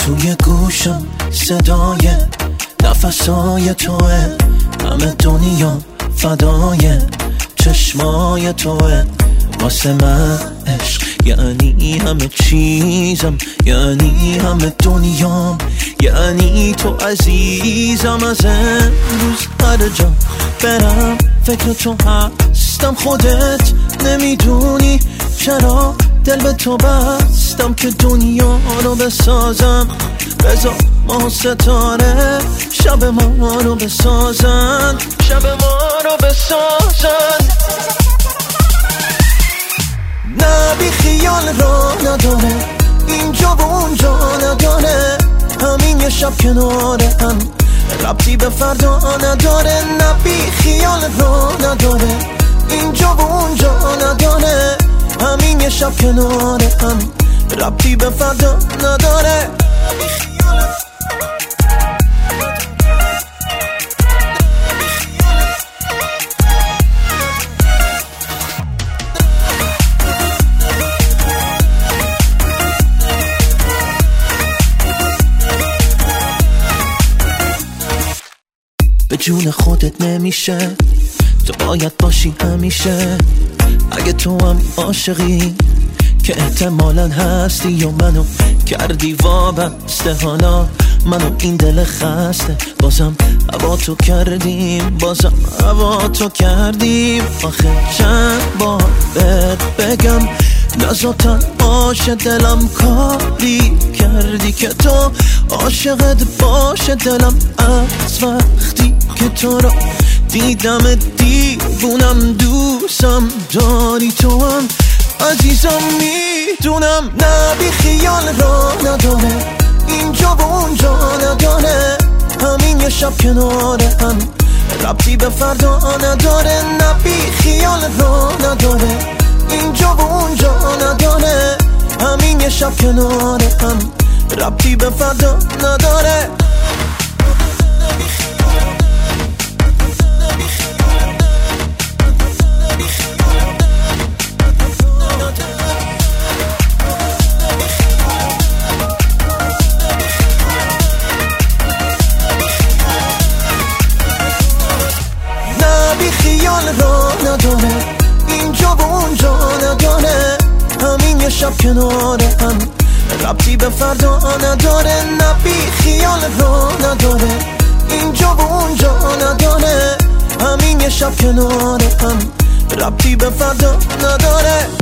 توی گوشم صدای نفسای توه، همه دنیا فدای چشمای توه. واسه من عشق یعنی همه چیزم، یعنی همه دنیام، یعنی تو عزیزم. از امروز هر جا برم فکر تو هستم. خودت نمیدونی چرا دل به تو بستم که دنیا رو بسازم. بذار ما ستاره شب ما رو بسازن، شب ما رو بسازن. نه بی خیال را نداره، اینجا و اونجا نداره، همین یه شب کناره هم ربطی به فردا نداره. نه بی خیال را نداره، اینجا و اونجا نداره، همین یه شب کناره هم ربطی به فردا نداره. به جون خودت نمیشه، تو باید باشی همیشه. اگه تو هم عاشقی که احتمالاً هستی و منو کردی وابسته، حالا منو این دل خسته بازم هوا تو کردیم، بازم هوا تو کردیم. آخه چند بار بهت بگم نزاتن باشه دلم، کاری کردی که تو عاشقت باشه دلم. از وقتی که تو رو دیدم دیوونم، دوستم داری تو هم عزیزم میدونم. نه بی خیال را نداره، اینجا و اونجا نداره، همین یه شب کناره هم ربطی به فردا نداره. نه بی خیال را نداره، اینجا و اونجا نداره، همین یه شب کناره هم ربطی به فردا نداره. خیال را نداره، اینجا و اونجا نداره، همین یه شب کناره هم ربطی به فردا نداره. نه بی خیال را نداره، اینجا و اونجا نداره، همین یه شب کناره هم ربطی به فردا نداره.